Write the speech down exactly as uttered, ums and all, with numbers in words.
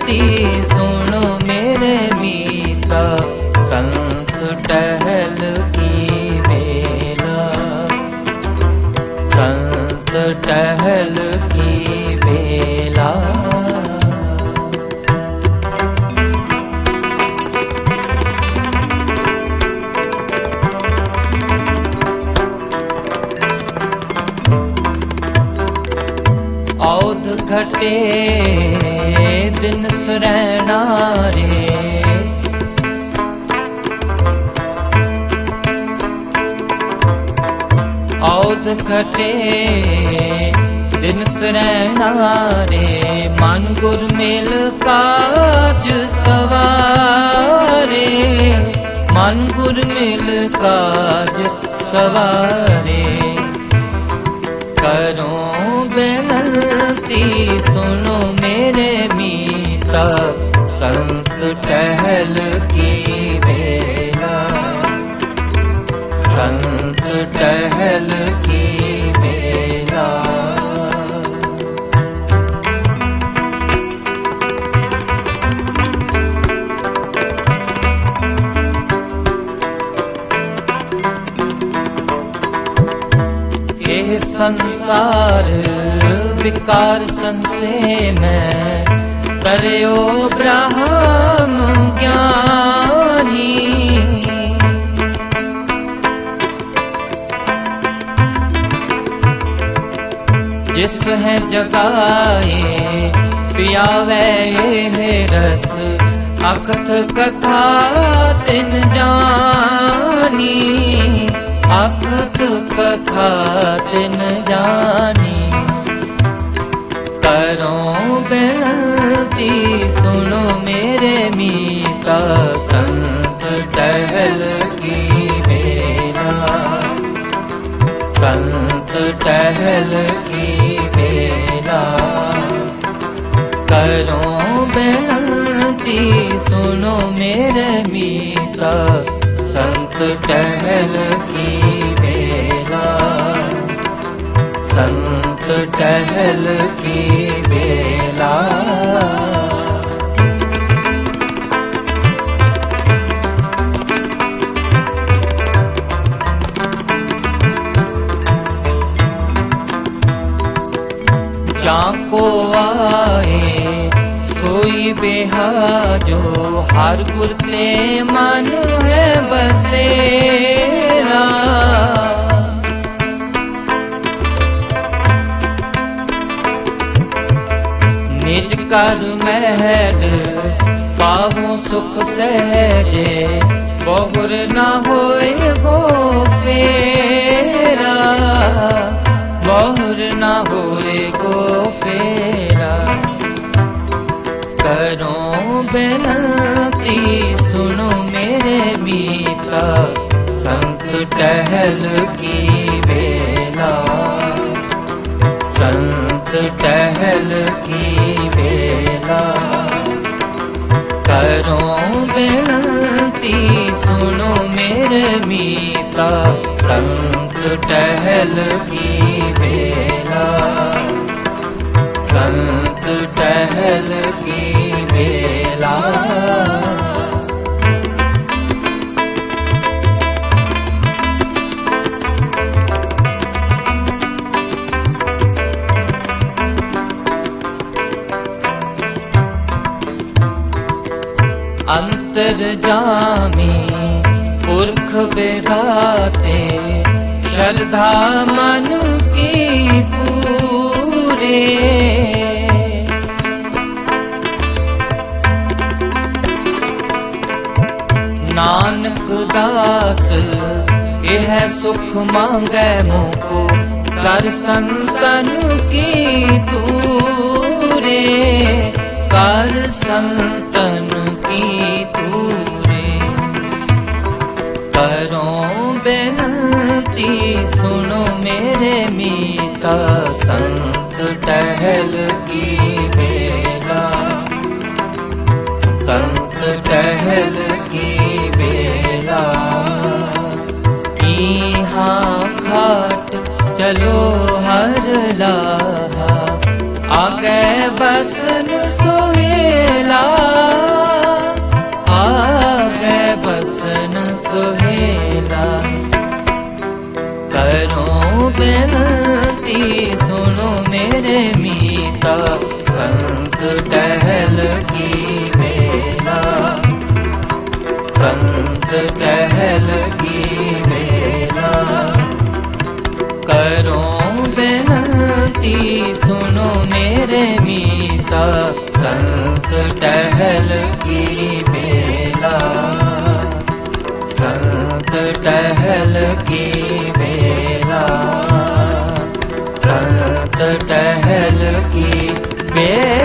बेनती सुनो मेरे मीता, संत टहल की बेला, संत टहल की बेला। औध घटे दिन सुरैना रे, औध घटे दिन सुरैना रे, मन गुर मेल काज सवारे, मन गुर मेल काज सवारे। करो बेनती सुनो मेरे मीता, संत टहल की बेला, संत टहल की बेला। यह संसार विकार संशय में, करयो ब्रह्म ज्ञानी। जिस है जगाए पियावे ये रस, अकथ कथा तिन जानी, अकथ कथा तिन जानी। करो बेनती सुनो मेरे मीता, संत टहल की बेला, संत टहल की बेला। करो बेनती सुनो मेरे मीता, संत टहल की बेला, संत टहल की बेला। जाको आए सोई बेहाजो, हर गुर ते मन है बसेरा। निज कर महल पावो सुख सहजे, बहुर न होए गो फेरा, बहुर न होए गो फेरा। करो बेनती सुनो मेरे मीता, संत टहल की बेला, संत टहल की बेला। करो बेनती सुनो मेरे मीता, संत टहल की बेला, संत टहल की बेला। अंतर्जामी पुरख बेदाते, श्रद्धा मन की पूरे। नानक दास यह सुख मांगे मोको, कर संतन की दूरे, कर संतन की दूरे। करो बेनती सुनो मेरे मीता, संत टहल की बेला, संत टहल की बेला। यहाँ खाट चलो हर लाहा, आगे बसन सोहे बेला आ गए बसन सुहेला। करो बेनती सुनो मेरे मीता, संत टहल की बेला, संत टहल की बेला। करो बेनती सुनो मेरे मीता, संत टहल की बेला, संत टहल की बेला, संत टहल की बेला।